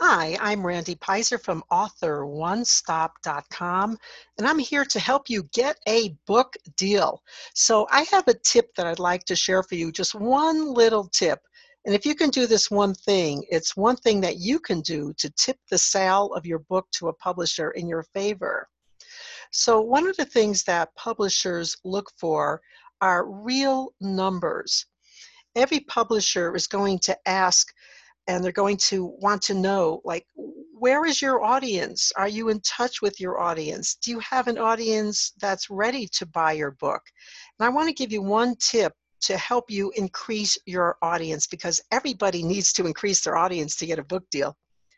Hi, I'm Randy Pizer from AuthorOneStop.com, and I'm here to help you get a book deal. So I have a tip that I'd like to share for you, just one little tip. And if you can do this one thing, it's one thing that you can do to tip the sale of your book to a publisher in your favor. So one of the things that publishers look for are real numbers. Every publisher is going to ask and they're going to want to know, like, where is your audience? Are you in touch with your audience? Do you have an audience that's ready to buy your book? And I want to give you one tip to help you increase your audience, because everybody needs to increase their audience to get a book deal.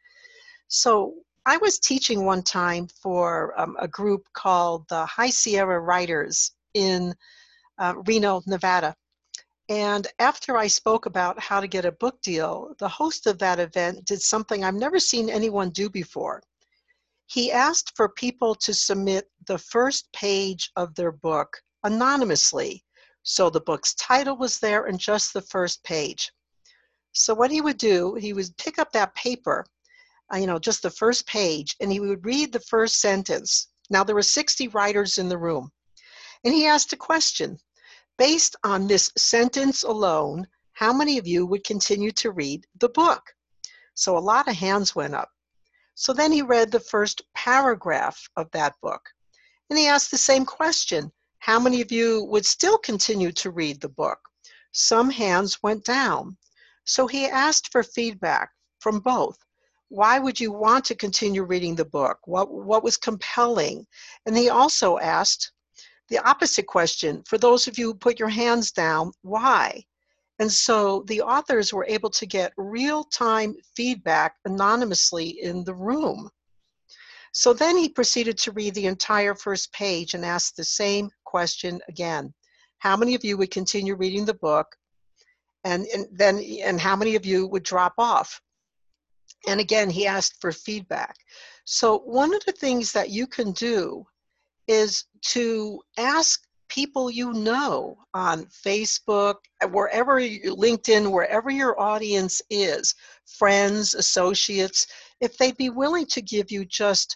So I was teaching one time for a group called the High Sierra Writers in Reno, Nevada. And after I spoke about how to get a book deal, the host of that event did something I've never seen anyone do before. He asked for people to submit the first page of their book anonymously. So the book's title was there and just the first page. So what he would do, he would pick up that paper, just the first page, and he would read the first sentence. Now there were 60 writers in the room. And he asked a question. Based on this sentence alone, how many of you would continue to read the book? So a lot of hands went up. So then he read the first paragraph of that book. And he asked the same question. How many of you would still continue to read the book? Some hands went down. So he asked for feedback from both. Why would you want to continue reading the book? What was compelling? And he also asked the opposite question, for those of you who put your hands down, why? And so the authors were able to get real-time feedback anonymously in the room. So then he proceeded to read the entire first page and asked the same question again. How many of you would continue reading the book? And how many of you would drop off? And again, he asked for feedback. So one of the things that you can do is to ask people you know on Facebook, LinkedIn, wherever your audience is, friends, associates, if they'd be willing to give you just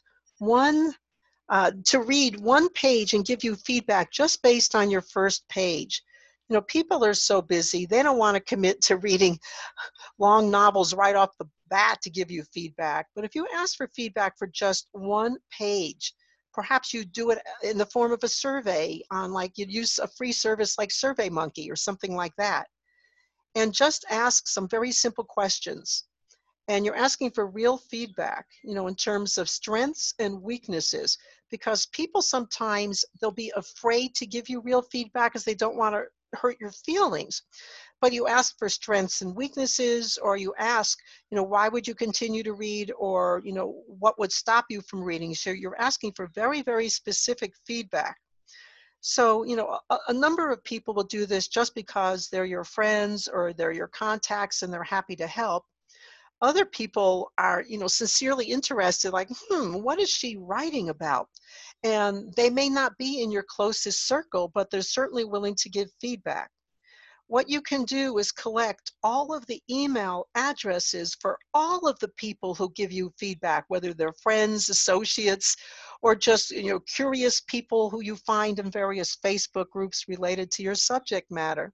to read one page and give you feedback just based on your first page. People are so busy, they don't want to commit to reading long novels right off the bat to give you feedback. But if you ask for feedback for just one page, perhaps you do it in the form of a survey you'd use a free service like SurveyMonkey or something like that. And just ask some very simple questions. And you're asking for real feedback, in terms of strengths and weaknesses, because people sometimes, they'll be afraid to give you real feedback because they don't want to hurt your feelings. But you ask for strengths and weaknesses, or you ask, why would you continue to read, or, what would stop you from reading? So you're asking for very, very specific feedback. So, a number of people will do this just because they're your friends or they're your contacts and they're happy to help. Other people are, sincerely interested, like, what is she writing about? And they may not be in your closest circle, but they're certainly willing to give feedback. What you can do is collect all of the email addresses for all of the people who give you feedback, whether they're friends, associates, or just curious people who you find in various Facebook groups related to your subject matter.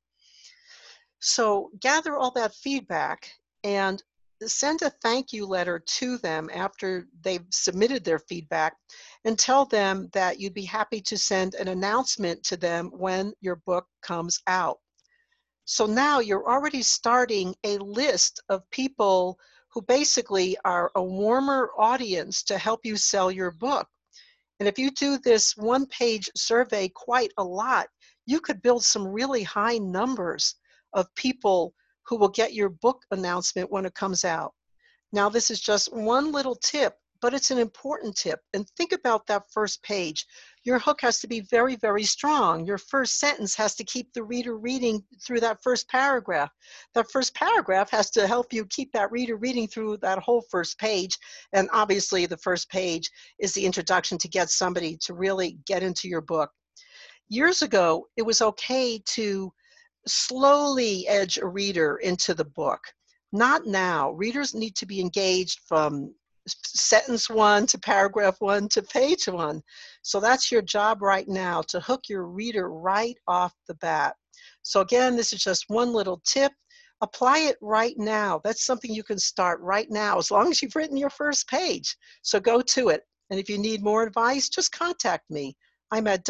So gather all that feedback and send a thank you letter to them after they've submitted their feedback, and tell them that you'd be happy to send an announcement to them when your book comes out. So now you're already starting a list of people who basically are a warmer audience to help you sell your book. And if you do this one-page survey quite a lot, you could build some really high numbers of people who will get your book announcement when it comes out. Now, this is just one little tip, but it's an important tip. And think about that first page. Your hook has to be very, very strong. Your first sentence has to keep the reader reading through that first paragraph. That first paragraph has to help you keep that reader reading through that whole first page. And obviously, the first page is the introduction to get somebody to really get into your book. Years ago, it was okay to slowly edge a reader into the book. Not now. Readers need to be engaged from sentence one to paragraph one to page one. So that's your job right now, to hook your reader right off the bat. So again, this is just one little tip. Apply it right now. That's something you can start right now as long as you've written your first page. So go to it. And if you need more advice, just contact me. I'm at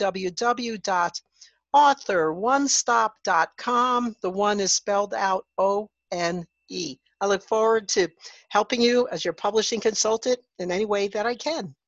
www.authoronestop.com. The one is spelled out ONE. I look forward to helping you as your publishing consultant in any way that I can.